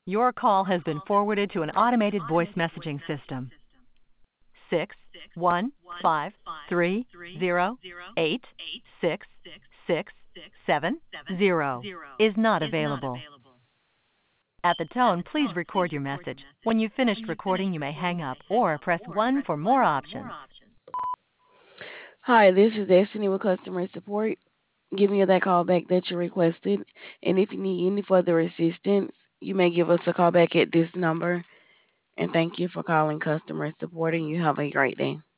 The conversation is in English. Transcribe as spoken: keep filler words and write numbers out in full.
Your call has been forwarded to an automated voice messaging system. Six one five three zero eight six six seven zero is not available. At the tone, please record your message. When you've finished recording, you may hang up or press one for more options. Hi, this is Destiny with customer support. Giving you that call back that you requested. And if you need any further assistance, you may give us a call back at this number. And thank you for calling customer support, and you have a great day.